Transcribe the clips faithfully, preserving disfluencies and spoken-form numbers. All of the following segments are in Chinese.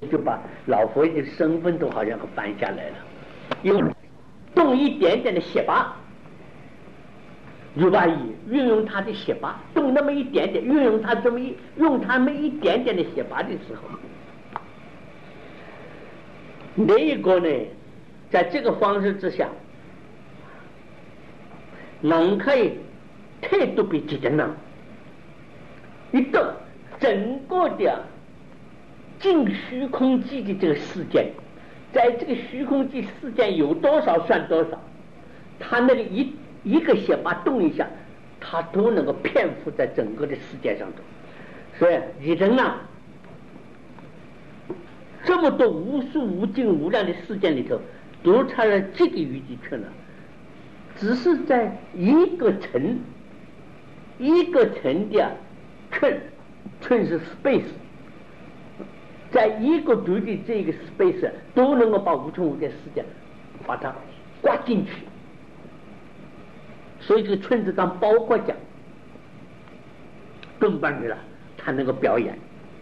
就把老佛爷的身份都好像搬下来了，用动一点点的血拔，如巴以运用他的血拔，动那么一点点，运用他这么一用他们一点点的血拔的时候，另一个呢，在这个方式之下，能可以态度比几等呢？一个整个的进虚空际的这个事件，在这个虚空际事件有多少算多少，他那个一一个血拔动一下，他都能够遍覆在整个的世界上头。所以人啊，这么多无数无尽无量的事件里头，独差了这个余极圈了，只是在一个层一个层的圈，圈是 space， 在一个独的这个 space 都能够把无穷无尽事件把它刮进去。所以这个圈子上包括讲顿班去了，他能够表演。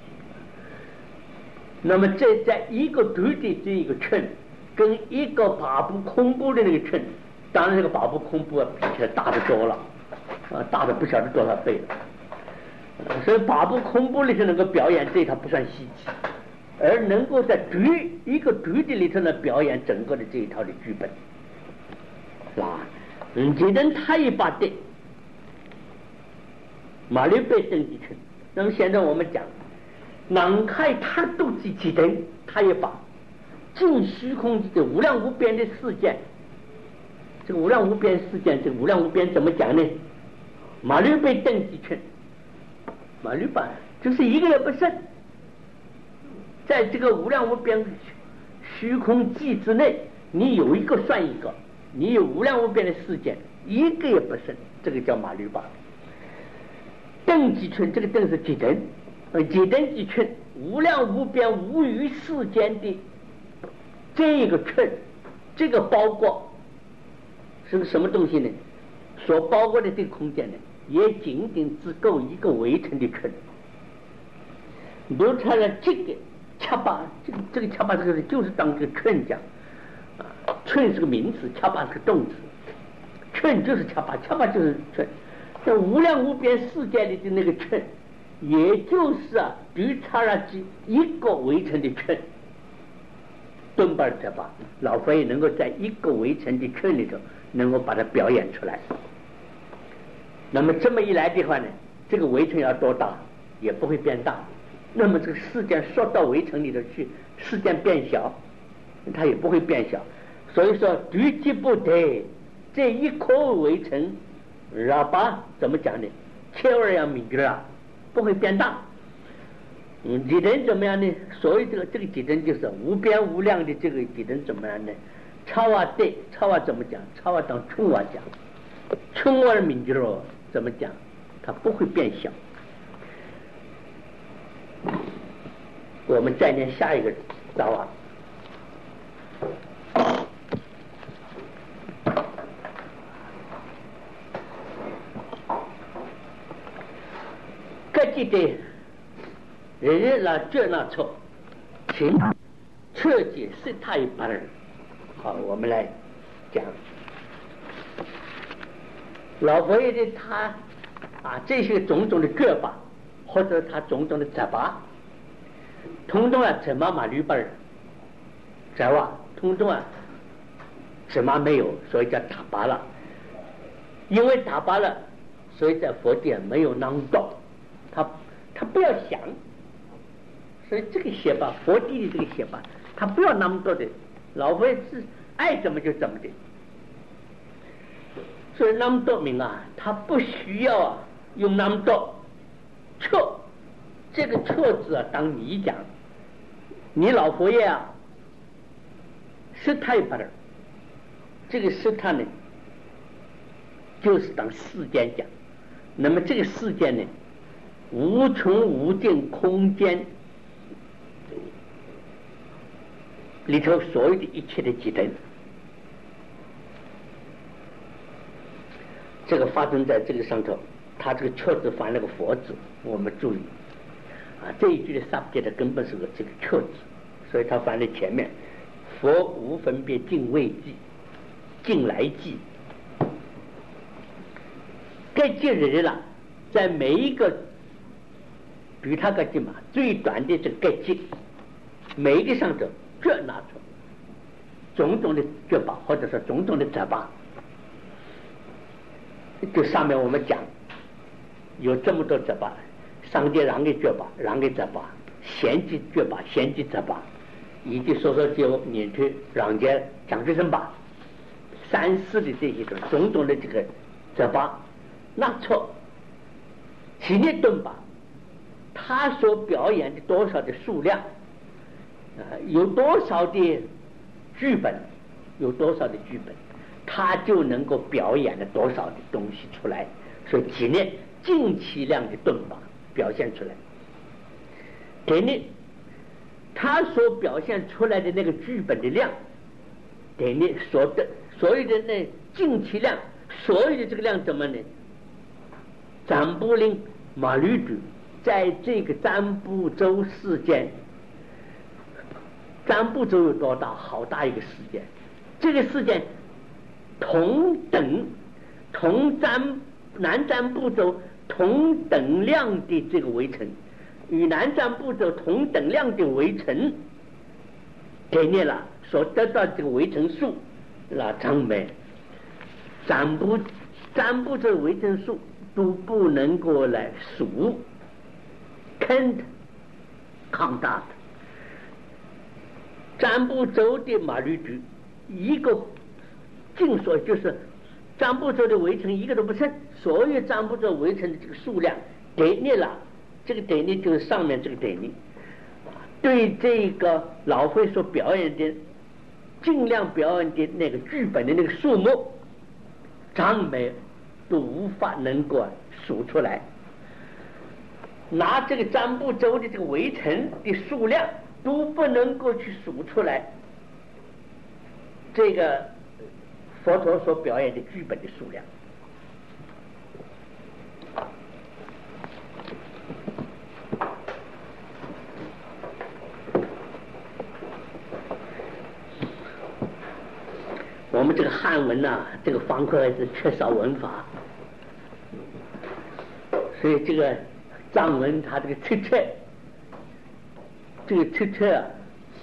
那么这在一个独的这一个圈跟一个八部空部的那个圈，当然这个八部空部啊比起来大得多了啊，大的不晓得多少倍了。所以八部空部里头能够表演这一套不算稀奇，而能够在独一个独的里头呢表演整个的这一套的剧本，是吧？嗯，这等他一把的马六贝登记圈。那么现在我们讲，南开他都几几等，他也把尽虚空的无量无边的事件，这个无量无边事件，这个无量无边怎么讲呢？马六贝登记圈，马六把就是一个也不剩，在这个无量无边虚空际之内，你有一个算一个，你有无量无边的事件，一个也不剩，这个叫马六把。等级圈，这个等是几等？呃，几等级圈，无量无边无余世间的这一个圈，这个包括是个什么东西呢？所包括的这个空间呢，也仅仅只够一个围城的圈。留出来这个恰巴，这个这个恰巴这个就是当这个圈讲啊，圈是个名词，恰巴是个动词，圈就是恰巴，恰巴就是圈。这无量无边世界里的那个圈，也就是啊，对差了一个围城的圈。顿巴特巴老佛爷能够在一个围城的圈里头，能够把它表演出来。那么这么一来的话呢，这个围城要多大，也不会变大。那么这个事件缩到围城里头去，事件变小，它也不会变小。所以说，对极不得这一颗围城。喇叭怎么讲呢？切尔要明确啊，不会变大。嗯，几等怎么样呢？所以这个这个几等就是无边无量的这个几等怎么样呢？超啊对，超啊怎么讲？超啊当冲啊讲，冲啊明确了怎么讲？它不会变小。我们再念下一个招啊。记得人人那这那错，请彻底是他一般人。好，我们来讲老佛爷的他啊，这些种种的gør法，或者他种种的责罚，通通啊怎么马律巴人，知道吧？通通啊怎么没有，所以叫打拔了。因为打拔了，所以在佛殿没有囊道。他他不要想，所以这个写法，佛地的这个写法，他不要那么多的，老佛爷是爱怎么就怎么的。所以那么多名啊，他不需要啊用那么多错，这个错字啊，当你讲，你老佛爷啊，是太不了，这个是他呢，就是当世间讲。那么这个世间呢？无穷无尽空间里头所有的一切的几等，这个发生在这个上头，他这个确字翻了个佛字，我们注意啊，这一句的 subject 根本是个这个确字， 所以他放在前面。佛无分别尽未记，尽来记。该记日了，在每一个，比如他个记嘛，最短的这个该记，每一个上头各拿出种种的觉把，或者说种种的责把。就上面我们讲有这么多责把，上界让给觉把，让给责把，贤记觉把，贤记责把，以及说说就念去让界讲出什么三四的这些种种种的这个责把，那错其内顿把，他所表演的多少的数量，呃，有多少的剧本，有多少的剧本，他就能够表演了多少的东西出来，所以体内尽其量的顿把表现出来。给你他所表现出来的那个剧本的量，给你所的所有的那尽其量，所有的这个量怎么呢？占卜令马律主在这个占卜州事件，占卜州有多大？好大一个事件，这个事件同等同占南占卜州同等量的这个围城，与南占卜州同等量的围城给你了，所得到这个围城数那张美占卜占卜州围城数都不能够来数 can't count out。 占卜州的马律局一个净所就是占卜州的围城一个都不剩，所有占卜州围城的这个数量给你了，这个给你就是上面这个给你对这个老会所表演的尽量表演的那个剧本的那个数目张美都无法能够数出来，拿这个占卜州的这个围城的数量都不能够去数出来，这个佛陀所表演的剧本的数量。我们这个汉文啊，这个方块是缺少文法，所以这个藏文它这个切切这个切切啊，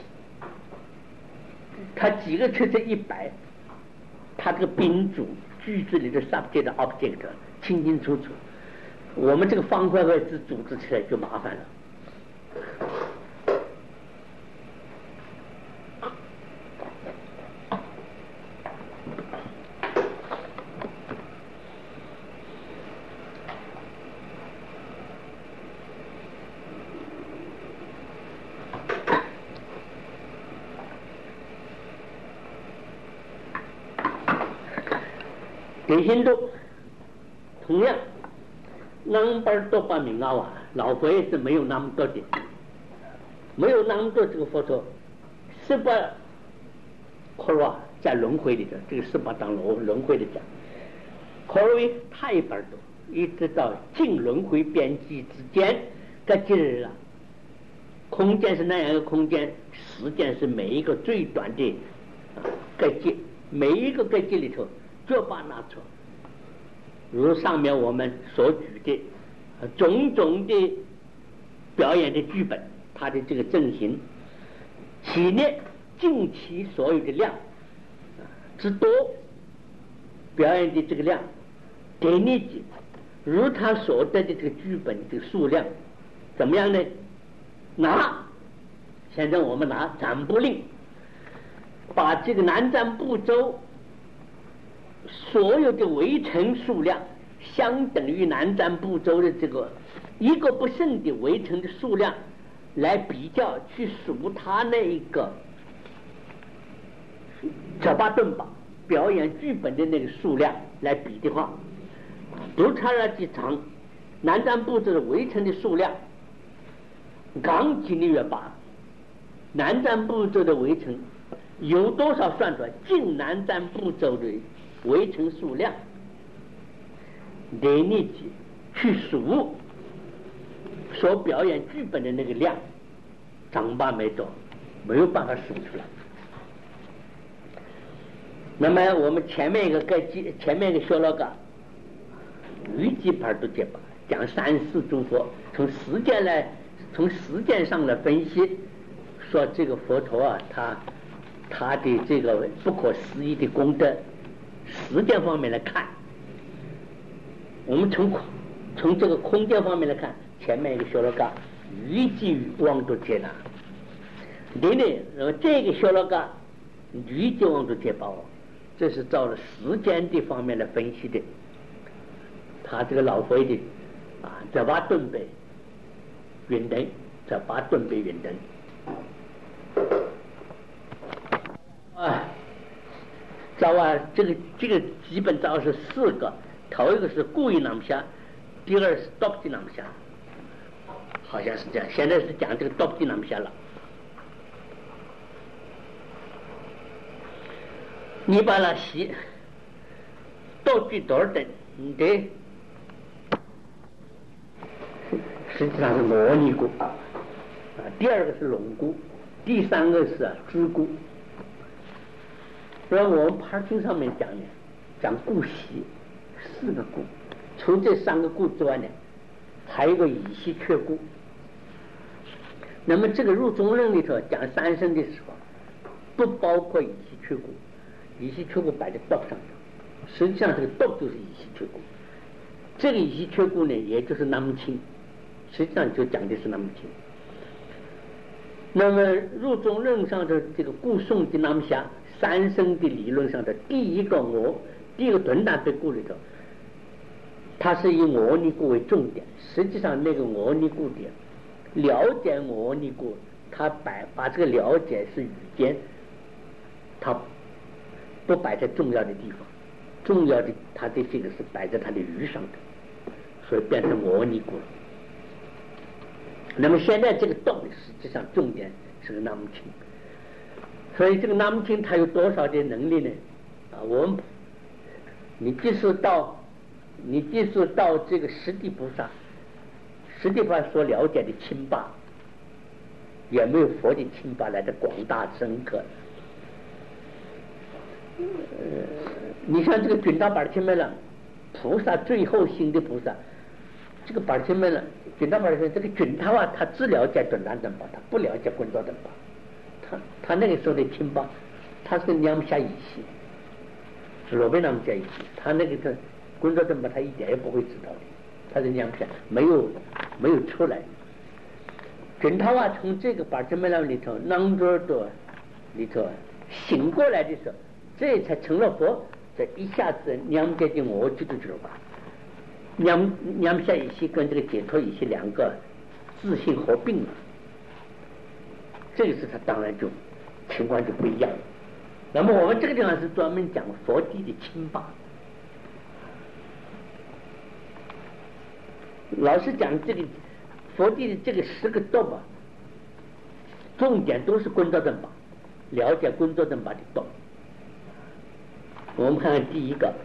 它几个切切一百，它这个宾主句子里的 subject object 清清楚楚，我们这个方块位置组织起来就麻烦了。给印度同样南边多把名啊，老佛爷是没有那么多的，没有那么多这个佛陀十八可罗在轮回里头，这个十八当轮轮回的讲，可罗太一本多，一直到进轮回边际之间，这就是了。空间是那样一个空间，时间是每一个最短的个界，每一个个界里头就把拿出，如上面我们所举的种种的表演的剧本，它的这个阵型，其内尽其所有的量之多，表演的这个量给你如他所得的这个剧本的数量怎么样呢？拿现在我们拿占卜令，把这个南占卜州所有的围城数量相等于南占卜州的这个一个不剩的围城的数量来比较，去数他那一个这巴顿吧表演剧本的那个数量来比的话，如差了几场南占卜州的围城的数量刚几个月吧，南占卜州的围城有多少算出来，尽南占卜州的围城数量给你去数所表演剧本的那个量长吧没多， 没有办法说出来。那么我们前面一个个前面一个说了个预计牌都解吧，讲三世诸佛，从时间来从时间上来分析，说这个佛陀啊，他他的这个不可思议的功德，时间方面来看，我们从从这个空间方面来看，前面一个说了个预计望度解难，另外这个说了个预计望度解报，这是照着时间的方面来分析的。他这个老佛的啊，这把顿北云灯，这把顿北云灯啊，照啊，这个这个基本照是四个，头一个是故意南下，第二是多吉南下，好像是这样。现在是讲这个多吉南下了。你把它洗多吉多少等，你得实际上是罗尼姑啊，第二个是龙姑，第三个是支姑。然后我们牌经上面讲呢，讲姑息四个姑，除这三个姑之外呢，还有一个乙烯缺姑。那么这个入中论里头讲三生的时候，不包括乙烯缺姑，乙烯缺姑摆在道上头，实际上这个道就是乙烯缺姑。这个乙烯缺姑呢，也就是南无清，实际上就讲的是南无清。那么入中论上的这个故颂的南无下三生的理论上的第一个我，第一个顿达对故里头，它是以我尼故为重点。实际上那个我尼故的了解我尼故，他摆把这个了解是语间，他不摆在重要的地方，重要的他的这个是摆在他的语上的，所以变成我尼故了。那么现在这个道理实际上重点是个南无清，所以这个南无清它有多少的能力呢？啊，我们你即使到你即使到这个十地菩萨，十地菩萨所了解的清法，也没有佛的清法来的广大深刻。呃，你像这个准大板前面了，菩萨最后行的菩萨，这个板前面了，准大板前这个准他啊，他只了解准南等法，他不了解观照等法。他他那个时候的清法，他是两下一系，罗贝那么在一起，他那个他观照等法他一点也不会知道的，他是两下没有没有出来。准他啊，从这个板前面那里头，囊着的里头醒过来的时候，这才成了佛。这一下子两界的我知道知道吧？两两下一系跟这个解脱一系两个自性合并了，这个是他当然就情况就不一样了。那么我们这个地方是专门讲佛地的清法。老实讲，这个佛地的这个十个道吧，重点都是观照正法，了解观照正法的道。我们看看第一个，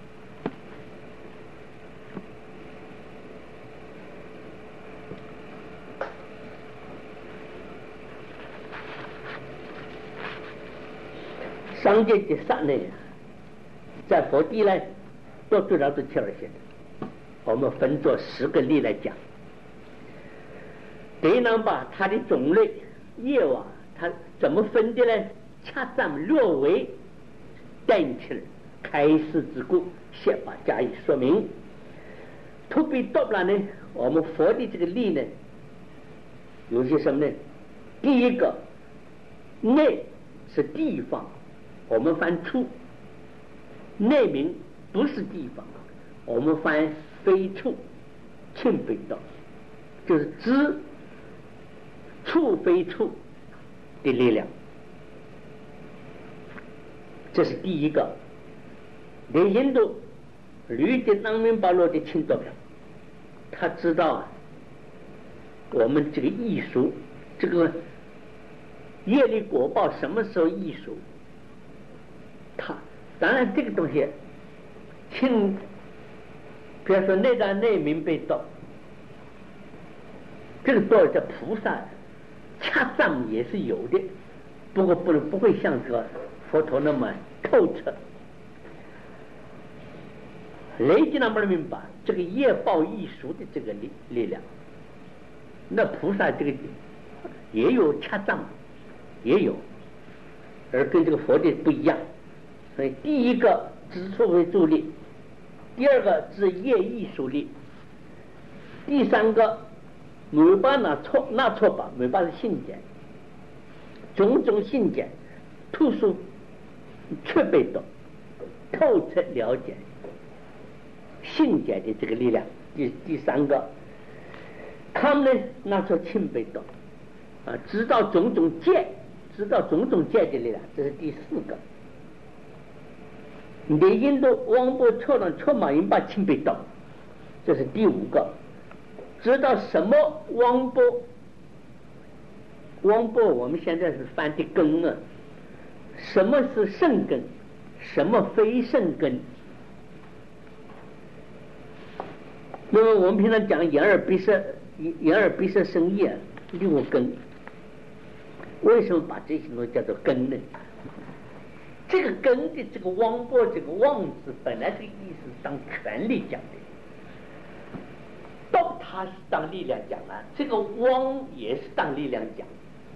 商界的三呢，在佛地呢，都主要是切尔写的。我们分作十个例来讲。第一呢，把它的种类业务啊，它怎么分的呢？恰当略微带起来，开示之故，先把加以说明。特别到了呢，我们佛的这个例呢，有些什么呢？第一个，内是地方，我们翻处，内名不是地方，我们翻非处，清非道，就是知处非处的力量。这是第一个。连印度吕的南明巴罗的清道表，他知道啊，我们这个艺术，这个业力果报什么时候艺术？他当然这个东西，清，比如说内在内明被道，这个道叫菩萨，恰恰藏也是有的，不过不不会像这个佛陀那么透彻。雷吉那么明白这个业报易熟的这个力力量，那菩萨这个也有恰藏，也有，而跟这个佛的不一样。所以第一个知错为助力，第二个是业易熟力，第三个没办拿错拿错吧，没办是信解，种种信解突出却被动透彻了解信解的这个力量。第第三个他们呢拿出清被动啊，知道种种戒，知道种种戒的力量，这是第四个。你的印度王波错了错马云把清被动，这是第五个。知道什么王波，王波我们现在是翻的根啊，什么是圣根，什么非圣根。那么我们平常讲眼耳鼻舌，眼耳鼻舌身意啊，六根，为什么把这些东西叫做根呢？这个根的这个汪波，这个汪字本来这个意思是当权力讲的，到它是当力量讲啊，这个汪也是当力量讲。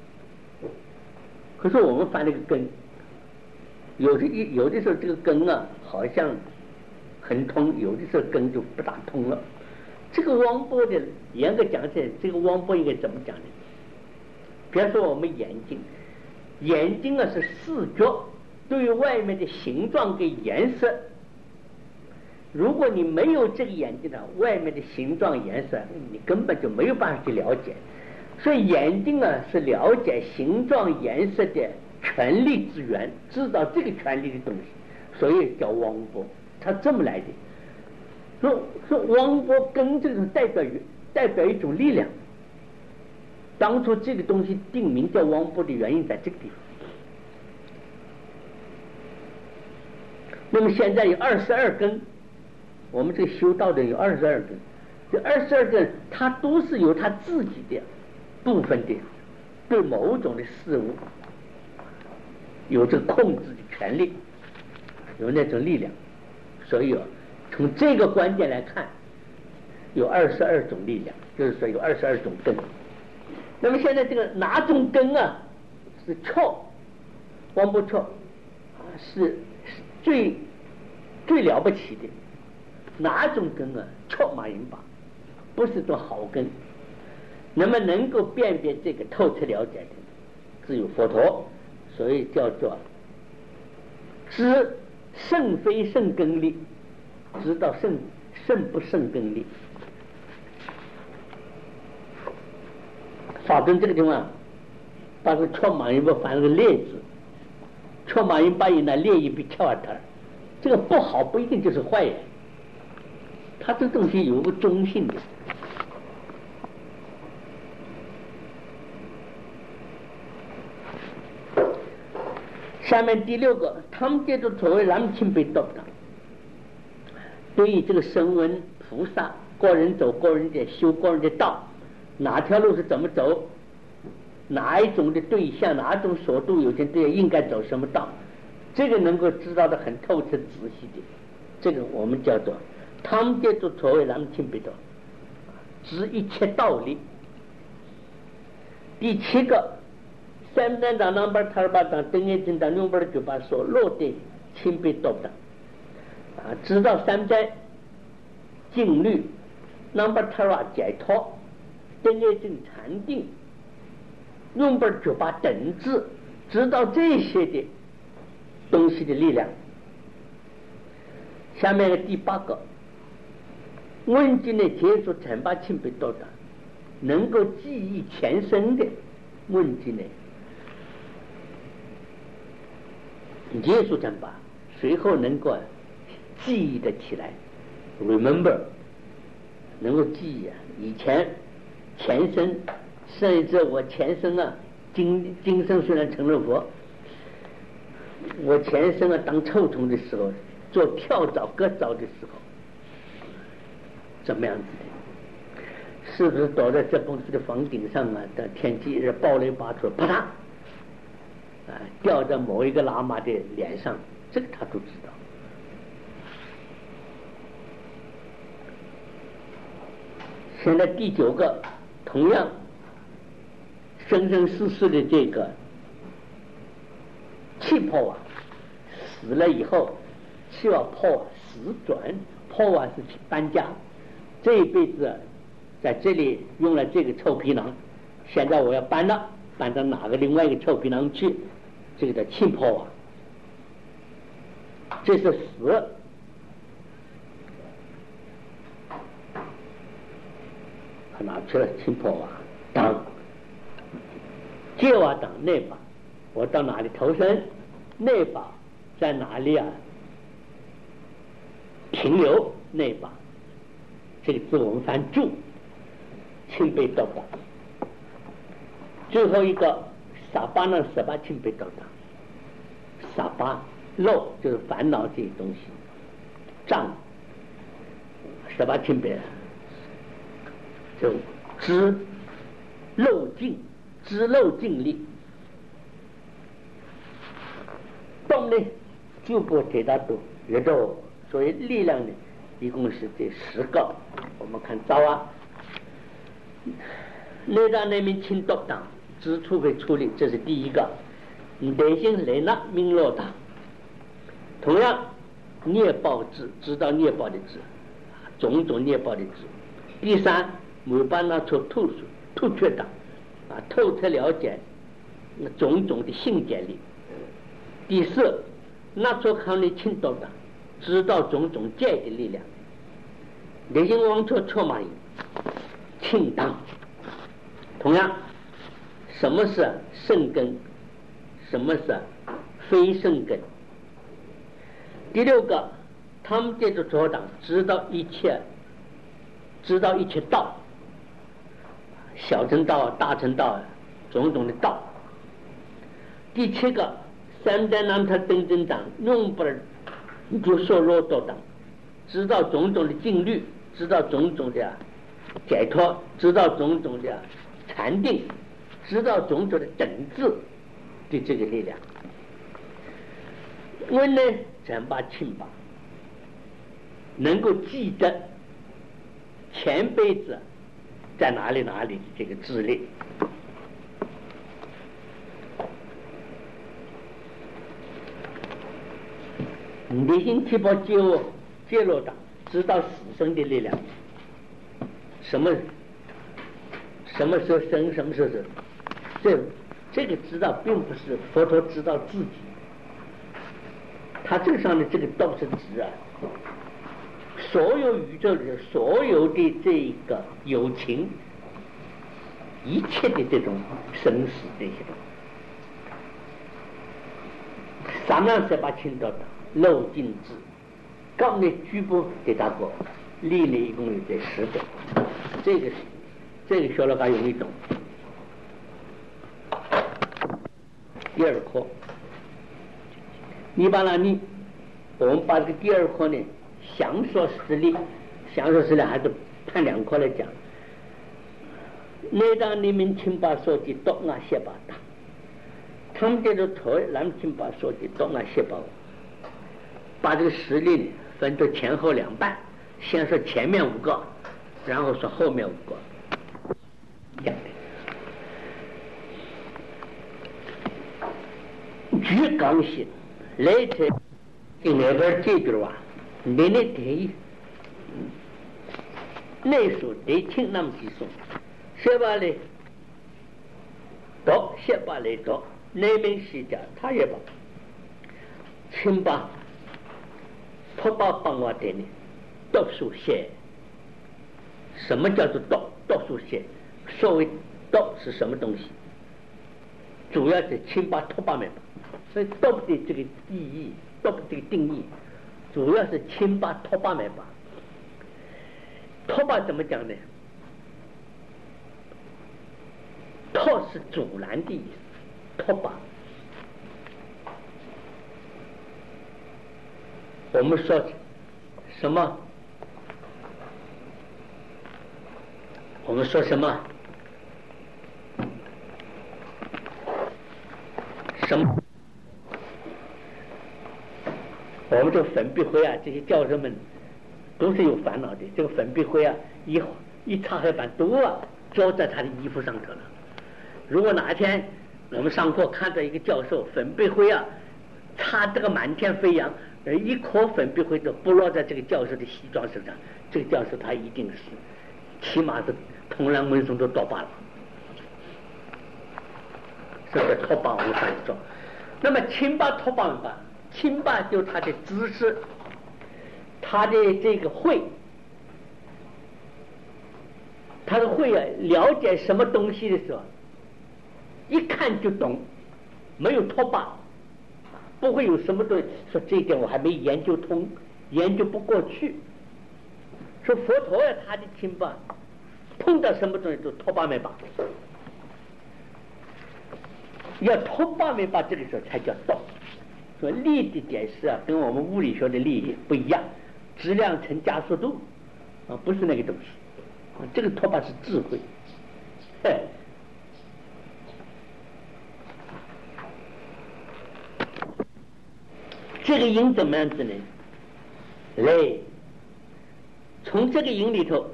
可是我们翻那个根，有的有的时候这个根啊好像很通，有的时候根就不大通了。这个汪波的严格讲起来，这个汪波应该怎么讲呢？比方说我们眼睛，眼睛啊是视觉，对于外面的形状跟颜色，如果你没有这个眼睛呢，外面的形状颜色你根本就没有办法去了解。所以眼睛啊是了解形状颜色的权力之源，知道这个权力的东西，所以叫汪波，它这么来的。说说汪波根这种代表于代表一种力量，当初这个东西定名叫汪波的原因在这个地方。那么现在有二十二根，我们这个修道的有二十二根，这二十二根它都是有它自己的部分的，对某种的事物有这个控制的权利，有那种力量。所以从这个观点来看，有二十二种力量，就是说有二十二种根。那么现在这个哪种根啊是错，汪波错是最最了不起的，哪种根啊错马云吧，不是做好根。那么能够辨别这个透彻了解的只有佛陀，所以叫做知圣非圣根力，知道圣圣不圣根力。法尊这个地方把个错马云把翻了个列字，错马云把人那列一笔跳啊他，这个不好不一定就是坏人，他这东西有个中性的。下面第六个，他们这种所谓南清北道的，对于这个声闻菩萨，个人走个人的修个人的道，哪条路是怎么走，哪一种的对象，哪种所度有些对象应该走什么道，这个能够知道的很透彻仔细的，这个我们叫做他们这种所谓南清北道，知一切道理。第七个，三单长南巴塔巴长登眼睛长六巴的嘴巴所落的清北道的啊，知道三灾静虑南巴塔瓦解脱登眼睛禅定六巴嘴巴等治，知道这些的东西的力量。下面的第八个，问经的结束禅巴清北道的，能够记忆前生的问经呢，结束禅巴，随后能够记忆的起来 ，remember， 能够记忆啊，以前前生，甚至我前生啊，今今生虽然成了佛，我前生啊当臭虫的时候，做跳蚤割蚤的时候，怎么样子的？ 是不是躲在这公司的房顶上啊？的天气热，暴雷拔出，啪嗒，啊，掉在某一个喇嘛的脸上，这个他都知道。现在第九个，同样生生世世的这个气泡瓦死了以后，气瓦泡瓦死转，泡瓦是去搬家，这一辈子在这里用了这个臭皮囊，现在我要搬了，搬到哪个另外一个臭皮囊去，这个叫气泡瓦，这是死。他拿出了青破瓦当借瓦当内把，我到哪里投身，内把在哪里啊停留，内把这个字我们翻住，钦贝道当。最后一个傻巴呢，傻巴钦贝道当，傻巴漏就是烦恼这些东西，障傻巴钦贝就知漏尽，知漏尽力。动呢，就不给他读，也就所谓力量呢，一共是这十个。我们看早啊，内让人民清读党知处会处理，这是第一个。内心雷纳明落党，同样孽报知，知道孽报的知，种种孽报的知。第三，没办拿出透出透彻党啊，透彻了解那种种的性见力。第四，拿出康的清道党，知道种种界的力量。内心往出出嘛，清当。同样，什么是圣根，什么是非圣根？第六个，他们这个左党知道一切，知道一切道。小乘道、大乘道，种种的道。第七个，三代南他登真党用不了就说罗道党，知道种种的境律，知道种种的解脱，知道种种的禅定，知道种种的整治的这个力量。温呢，全把清吧，能够记得前辈子在哪里哪里的这个智力。内心提报揭露揭露的，知道死生的力量，什么什么时候生，什么时候死，这这个知道并不是佛陀知道自己，他这个上的这个道是指啊，所有宇宙里所有的这个有情，一切的这种生死这些东西，三两十八清道的漏尽智，刚的局部给他过，力呢一共有这十个，这个这个学了还容易懂。第二课，你把那你，我们把这个第二课呢，详说实例，详说实例还是判两课来讲。内当你们请把说的多那些把他，他们这个头咱们请把说的多那些把，把这个实例呢分作前后两半，先说前面五个，然后说后面五个。这样的。举刚性，来者跟那边这边哇，你那得内属得听那么几说，说吧嘞，读说吧嘞读，内门西家他也把，请把，托把帮我的呢，读书写，什么叫做读？读书写，所谓读是什么东西？主要是请把托把门吧。所以读的这个意义，读的这个定义，主要是亲巴托巴门巴。托巴怎么讲呢？托是阻拦的意思，托巴。我们说什么？ 我们说什么什么？我们这个粉笔灰啊，这些教授们都是有烦恼的。这个粉笔灰啊，一一擦黑板都啊浇在他的衣服上头了。如果哪一天我们上课看到一个教授粉笔灰啊擦这个满天飞扬，而一颗粉笔灰都不落在这个教授的西装身上，这个教授他一定是起码是同人文松都多罢了，是不是脱疤无三说？那么清疤脱疤吧，清疤就是他的知识，他的这个会，他的会啊，了解什么东西的时候，一看就懂，没有脱疤，不会有什么东西说这一点我还没研究通，研究不过去。说佛陀呀，他的清疤，碰到什么东西都脱疤没疤，要脱疤没疤，这个时候才叫懂。说力的解释啊，跟我们物理学的力不一样，质量乘加速度啊，不是那个东西。啊、这个脱疤是智慧。嘿，这个因怎么样子呢？累，从这个因里头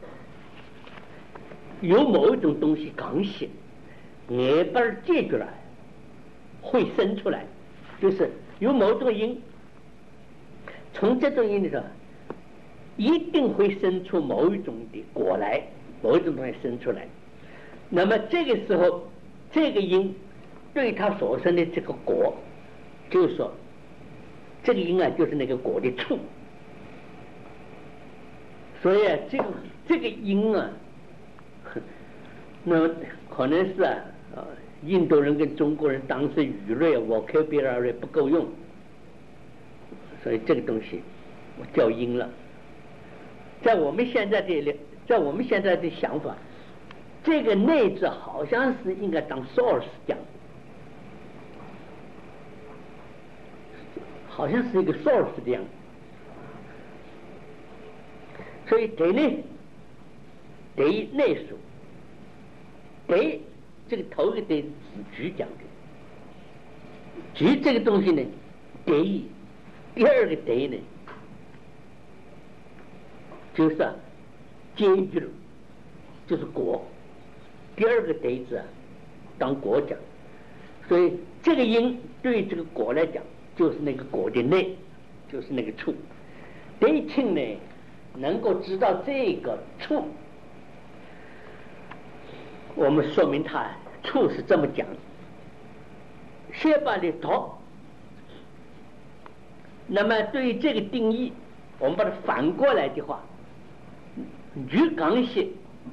有某一种东西刚性，眼把儿接出来，会生出来，就是有某种因，从这种因里头一定会生出某一种的果来，某一种东西生出来。那么这个时候，这个因对它所生的这个果，就是说这个因啊，就是那个果的处。所以啊，这个这个因啊，那可能是啊，啊，印度人跟中国人当时语瑞 vocabulary 不够用，所以这个东西叫因了。在我们现在的，在我们现在的想法，这个内字好像是应该当 source 讲，好像是一个 source 这样。所以得呢，得内属，得这个头一个得子局讲的，局这个东西呢，得意，第二个得呢，就是啊，结局了，就是果，第二个得字啊，当果讲，所以这个因对这个果来讲，就是那个果的内，就是那个处，得清呢。能够知道这个处，我们说明它处是这么讲。先把它读，那么对于这个定义，我们把它反过来的话，局刚性、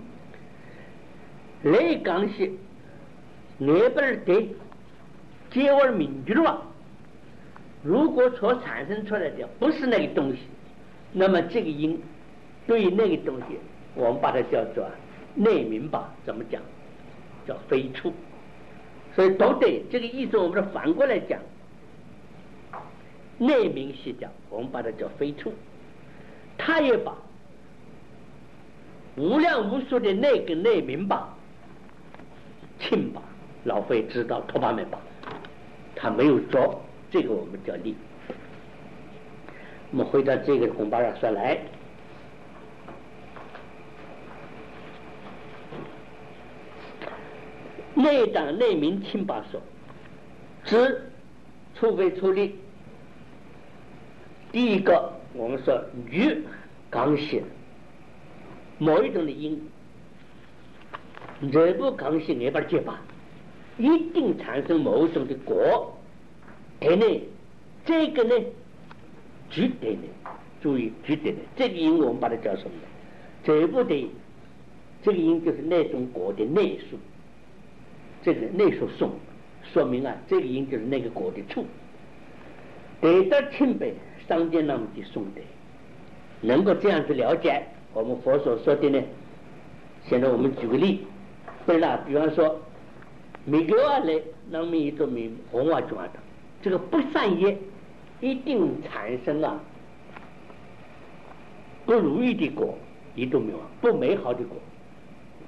类刚性、内边的结尾明确了，如果所产生出来的不是那个东西，那么这个因对于那个东西，我们把它叫做内明吧，怎么讲？叫非处。所以都对这个意思，我们反过来讲，内明细讲，我们把它叫非处。他也把无量无数的内跟内明吧、清吧、老费知道脱疤没疤，他没有做，这个我们叫力。我们回到这个红巴上说来，内当内明清八说，知处非处力。第一个，我们说于刚性，某一种的因，人不刚性没法解吧，一定产生某一种的果。哎呢，这个呢，局得呢，注意局得呢，这个因我们把它叫什么呢？这不得，这个因就是那种果的内属。这个内属送，说明啊，这个因就是那个果的处。得到清白，上天那么的送的，能够这样子了解我们佛所说的呢。现在我们举个例，对了，比方说，每个啊来，那么一种名红啊转的，这个不善业一定产生啊不如意的果，一都没有，不美好的果，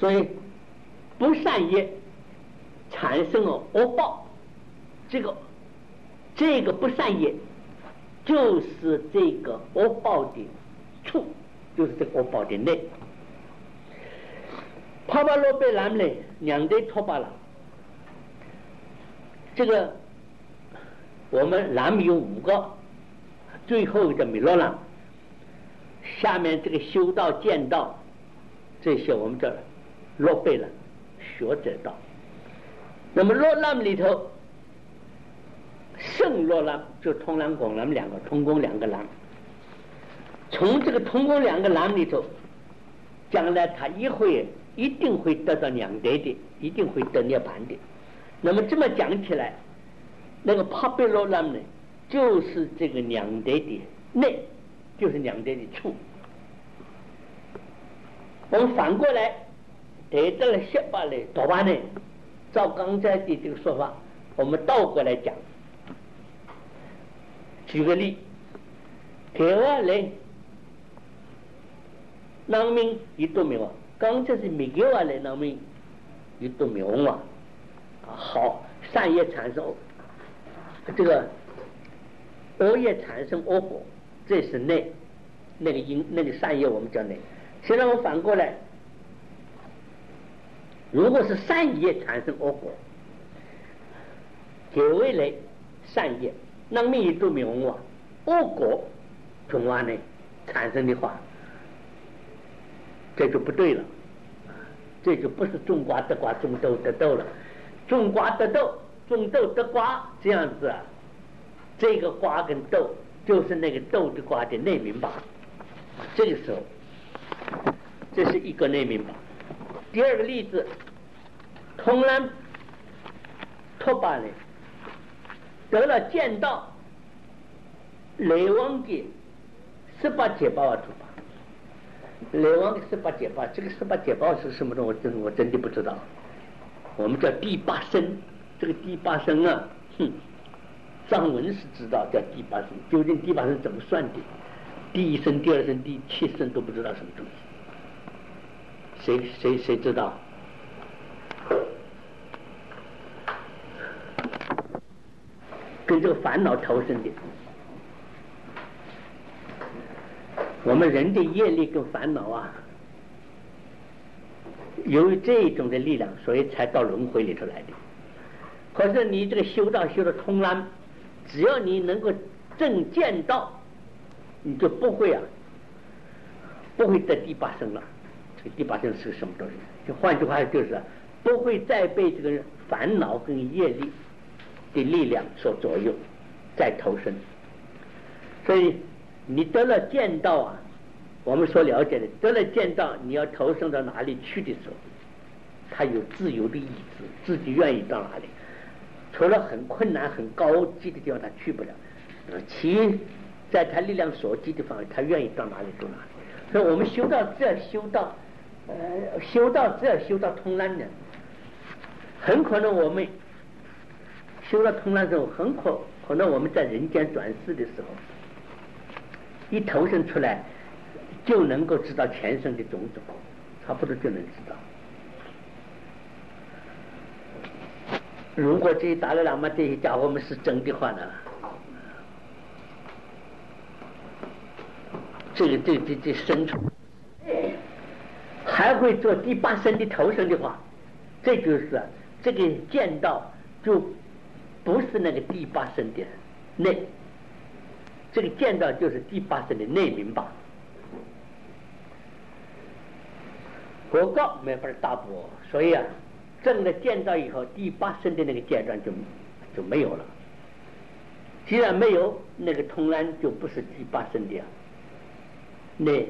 所以不善业产生了恶报，这个这个不善业就是这个恶报的处，就是这个恶报的内。帕巴罗贝兰呢，两对托巴拉，这个我们南米有五个，最后的米罗兰，下面这个修道见道，这些我们叫罗贝兰学者道。那么罗兰里头，圣罗兰就通兰广兰两个通公两个兰，从这个通公两个兰里头，将来他一会一定会得到两德的，一定会得涅盘的。那么这么讲起来，那个帕贝罗兰呢，就是这个两德的内，就是两德的处。我们反过来得到了十八类多巴呢，照刚才的这个说法，我们倒过来讲。举个例，给我来农民一度没有，刚才是没给我来农民一度没有啊。好，善业产生这个恶业产生恶果，这是内那个因那个善业我们叫内。现在我反过来，如果是善业产生恶果，给未来善业那么一度没有啊，恶果从外呢产生的话，这就不对了，这就不是种瓜得瓜，种豆得豆了。种瓜得豆，种豆得瓜，这样子啊，这个瓜跟豆就是那个豆的瓜的内明吧。这个时候，这是一个内明吧。第二个例子，通兰托巴呢得了见到雷王的十八解报啊，托巴雷王的十八解报，这个十八解报是什么东西？我真我真的不知道。我们叫第八声，这个第八声啊，哼，藏文是知道叫第八声，究竟第八声怎么算的？第一声、第二声、第七声都不知道什么东西，谁谁谁知道？跟这个烦恼投生的，我们人的业力跟烦恼啊。由于这种的力量，所以才到轮回里头来的。可是你这个修道修的通兰，只要你能够正见道，你就不会啊，不会得第八生了。这个第八生是个什么东西？就换句话就是，不会再被这个烦恼跟业力的力量所左右，再投生。所以你得了见道啊。我们所了解的，得了见到你要投生到哪里去的时候，他有自由的意志，自己愿意到哪里。除了很困难、很高级的地方，他去不了。其余在他力量所及的范围，他愿意到哪里就哪里。所以我们修道，只要修到，呃，修道只要修到通兰的，很可能我们修到通兰之后，很可可能我们在人间转世的时候，一投生出来。就能够知道前生的种种，差不多就能知道。如果这些达赖喇嘛这些家伙们是真的话呢，这个这这这生存还会做第八生的投生的话，这就是这个见到就不是那个第八生的内，这个见到就是第八生的内明吧。国告没法大补，所以啊，证了见到以后，第八生的那个阶段就就没有了。既然没有，那个通兰就不是第八生的啊，内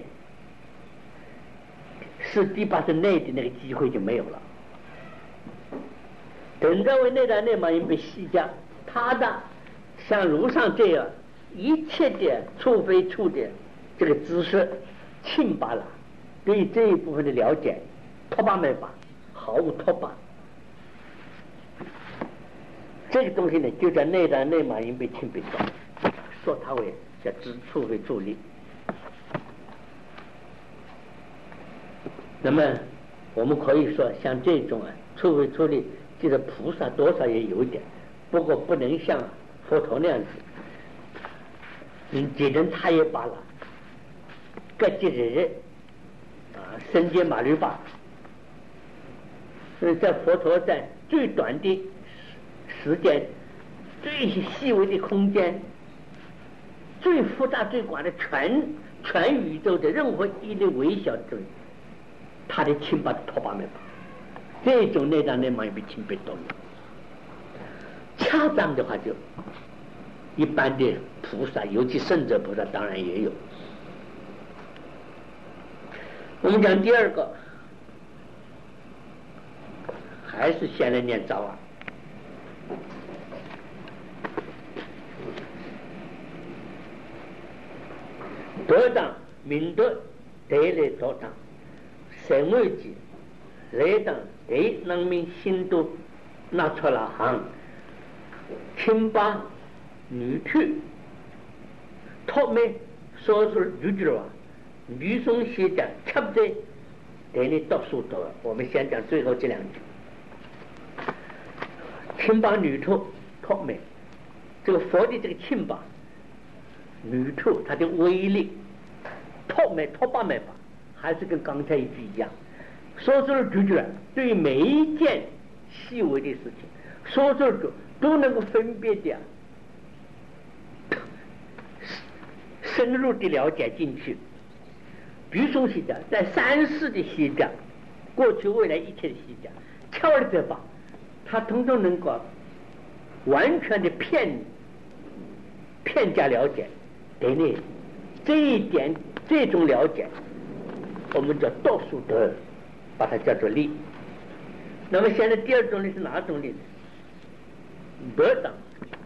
是第八生内的那个机会就没有了。等这位内的内马因被细讲，他的像如上这样一切的处非处的这个知识，清罢了。对这一部分的了解，托巴没法，毫无托巴。这个东西呢，就在内的内马因被清被断，说它为叫知处为助力。那么我们可以说像这种啊，处为处理，就是菩萨多少也有一点，不过不能像佛陀那样子。嗯，这人他也罢了，各节日啊，身兼马律法。所以在佛陀在最短的时间、最细微的空间、最复杂最广的全全宇宙的任何一粒微小的，他的清白托巴没法，这种内脏内盲也比清白多了。恰当的话就一般的菩萨，尤其圣者菩萨当然也有。我们讲第二个，还是先来念早啊。德当明德得来道当，神为己来当得能明心都拿出了行，清巴女去托没说出女句了，女生写讲差不多给你读书多。我们先讲最后这两句。清巴女兔托没，这个佛的这个清巴女兔它的威力，托没托巴没法，还是跟刚才一句一样，说出了句句来，对于每一件细微的事情，说出了句都能够分别的深入的了解进去。比如说是讲在三世的西讲，过去未来一切的西讲，跳了这把，他通通能够完全的片片价了解。对呢，这一点这种了解，我们叫多数德，把它叫做力。那么现在第二种力是哪种力呢？德当。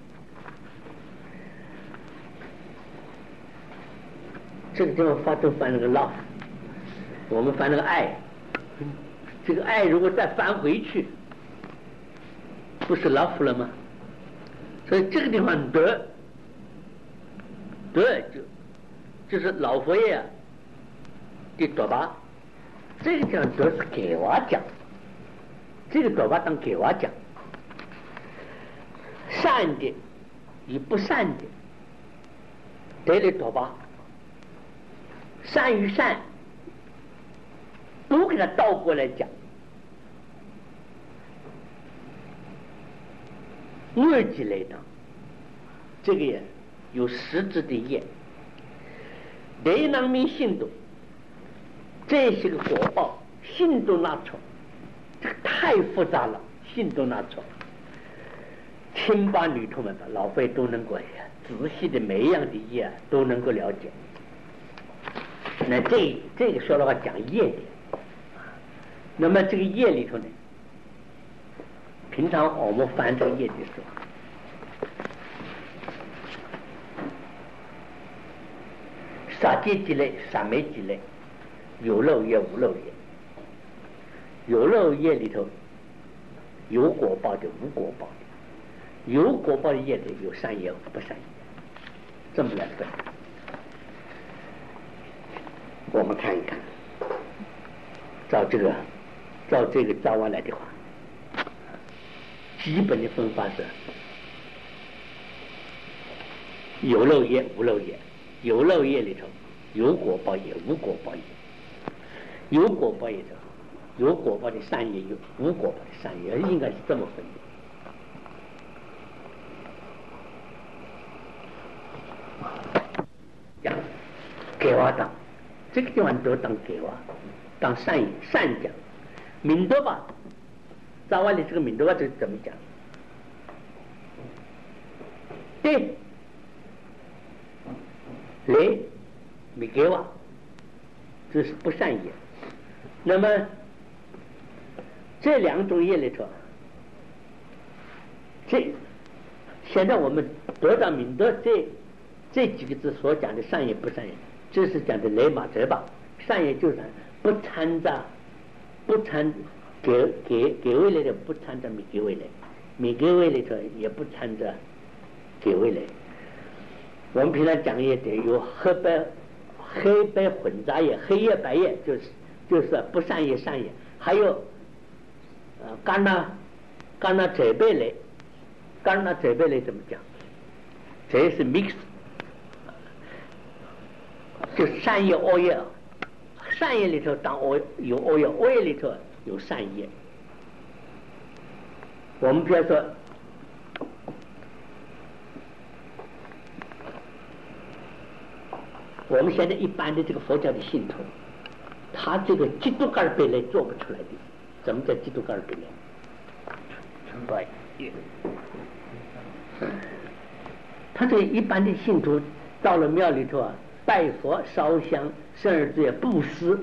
这个地方发都翻了个 love， 我们翻了个爱，这个爱如果再翻回去，不是 love 了吗？所以这个地方德，德就就是老佛爷啊的朵巴，这个地方德是给我讲，这个朵巴当给我讲，善的与不善的得了朵巴。善与善都给他倒过来讲，恶极来当，这个也有实质的业。雷囊明信度，这些个果报信都拿出，这个太复杂了，信都拿出。亲巴女徒们吧，老辈都能够仔细的每一样的业都能够了解。那这这个说的话讲业的，那么这个业里头呢，平常我们翻这个业的时候，杀戒几类，杀没几类，有漏业无漏业。有漏业里头有果报的，无果报的，有果报的业里有善业不善业，这么来分。我们看一看，照这个照这个照完来的话，基本的分法是有漏业无漏业。有漏业里头有果报业无果报业，有果报业的有果报的善业，有无果报的善业，应该是这么分的。讲给我当这个地方都当给我当善善讲，明德吧，在外里这个明德吧这怎么讲？对，来没给我，这是不善业。那么这两种业里头，这现在我们得到明德这这几个字所讲的善业不善业，这是讲的雷马哲吧，善业就是不掺杂，不掺给给给未来的不掺杂没给未来，没给未来头也不掺杂给未来。我们平常讲业得有黑白黑白混杂业，黑夜白夜就是就是不善业善业， 还有呃干那干那这辈类，干那这辈类怎么讲？这是 mix， 就善业恶业，善业里头当恶有恶业，恶业里头有善业。我们比如说，我们现在一般的这个佛教的信徒，他这个基督干贝类做不出来的。怎么叫基督干贝类？对，他这个一般的信徒到了庙里头啊，拜佛、烧香、甚至布施，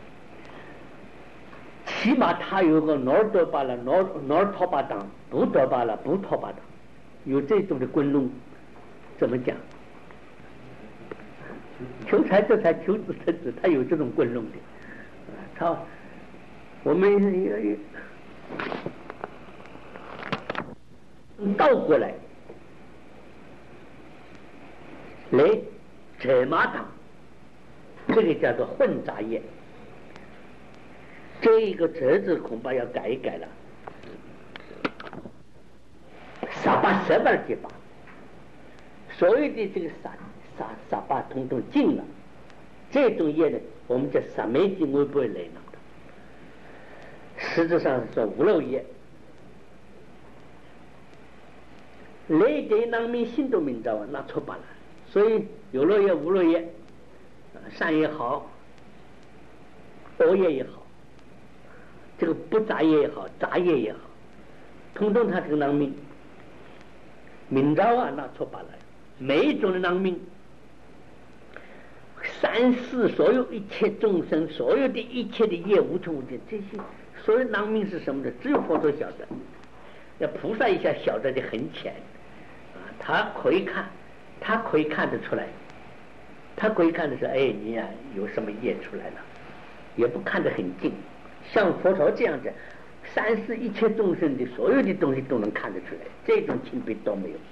起码他有个哪儿多巴了，哪儿哪儿托巴当，不多巴了，不托巴当，有这种的滚龙，怎么讲？求财得财，求子得子，他有这种滚龙的。他我们倒过来来扯麻当，这个叫做混杂业。这一个折字恐怕要改一改了。撒巴十八节巴，所有的这个撒撒撒巴统统尽了，这种业呢，我们叫撒梅经会不会来呢？实质上是说无漏业，雷给当明心都明着啊，那错罢了。所以有漏业无漏业，善也好，恶业也好，这个不杂业也好，杂业也好，统统他这个当明明着啊，那错罢了。每一种的当明，三世所有一切众生，所有的一切的业无穷无尽，这些所有当明是什么呢？只有佛陀晓得，要菩萨一下晓得的很浅啊，他可以看，他可以看得出来，他可以看得出来，哎，你呀、啊、有什么业出来了，也不看得很近，像佛陀这样的三世一切众生的所有的东西都能看得出来，这种清别都没有。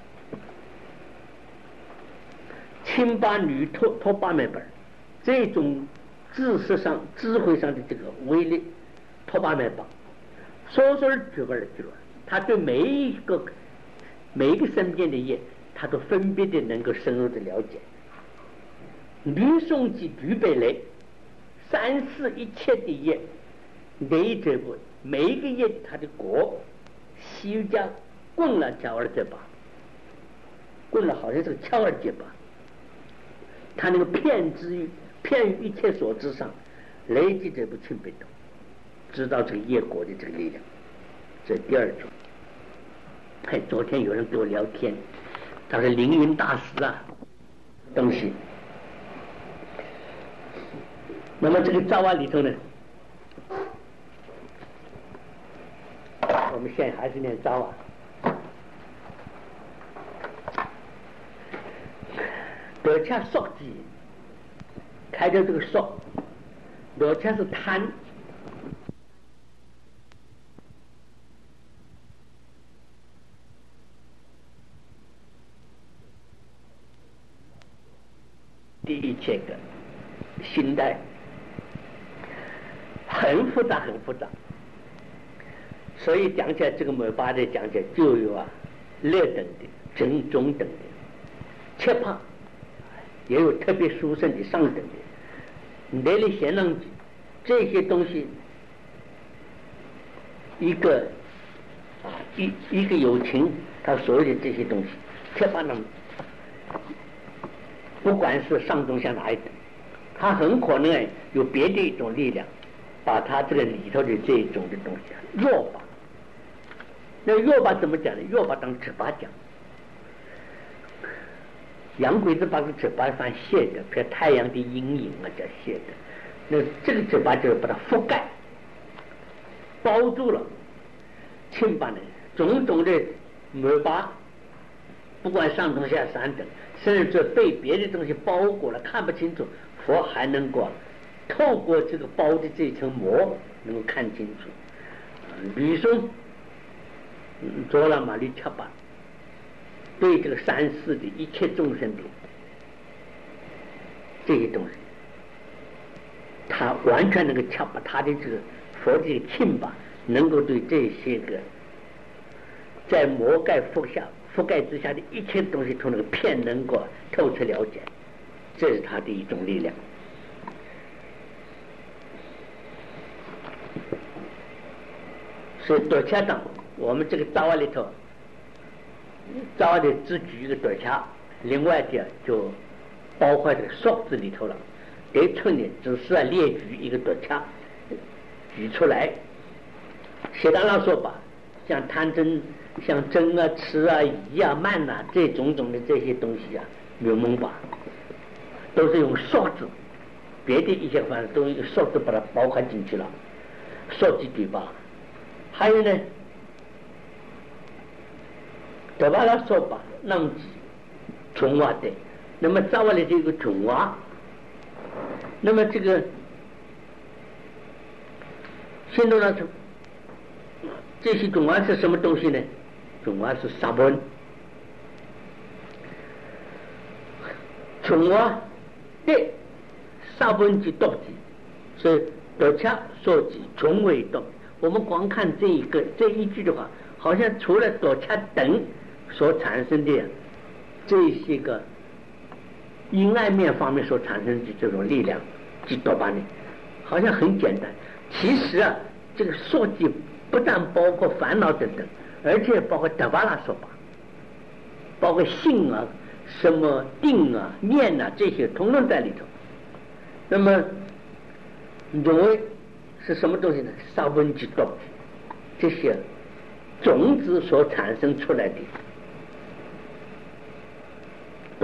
清巴女托托巴美本，这种知识上智慧上的这个威力，托巴美本，说说举个例子，他对每一个每一个身边的业，他都分别的能够深入的了解。吕宋及举北雷，三世一切的业，每这部每一个业它的果，西游家棍了敲二节巴，棍了好像是个敲二节巴。他那个骗之于骗于一切所知上，累积这部清北斗，知道这个业果的这个力量，这是第二种。嘿，昨天有人跟我聊天，他说凌云大师啊东西，那么这个造案里头呢，我们现在还是念造啊。罗恰缩记，开的这个缩，罗恰是贪，第一切个心态很复杂，很复杂。所以讲起来，这个末巴的讲起来就有啊，劣等的、正中等的、切怕。也有特别殊胜的上等的，那里显能这些东西，一个啊一一个有情，他所有的这些东西，贴把能，不管是上中下哪一等，他很可能有别的一种力量，把他这个里头的这一种的东西弱把。那弱把怎么讲呢？弱把当尺把讲。洋鬼子把这嘴巴上卸的，比如太阳的阴影啊叫卸的，那这个嘴巴就是把它覆盖包住了，清把呢种种的末巴，不管上等下三等，甚至被别的东西包裹了看不清楚，佛还能够透过这个包的这层膜能够看清楚。吕松做了马里恰巴，对这个三世的一切众生的这些东西，他完全能够恰把他的这个佛的亲吧，能够对这些个在魔盖覆下覆盖之下的一切东西，从那个片能够透彻了解，这是他的一种力量。所以躲恰当，我们这个扎瓦里头，扎瓦的只举一个躲恰，另外的就包括这个数字里头了。得出呢，只是啊列举一个躲恰，举出来。写当然说吧，像贪嗔、像争啊、痴啊、疑啊、慢啊这种种的这些东西啊，有蒙吧，都是用数字，别的一些方式都用数字把它包含进去了，数字对吧？还有呢，德巴拉说吧，能记中华的，那么造了这个中华，那么这个现在呢，这些中华是什么东西呢？中华是沙本，中华的沙本之多字，所以多恰说起中为多。我们光看这一个这一句的话，好像除了躲恰等所产生的这些个阴暗面方面所产生的这种力量，即多巴胺，好像很简单。其实啊，这个说计不但包括烦恼等等，而且包括德巴拉说法，包括性啊、什么定啊、念啊这些，统统在里头。那么认为是什么东西呢？沙文之道，这些种子所产生出来的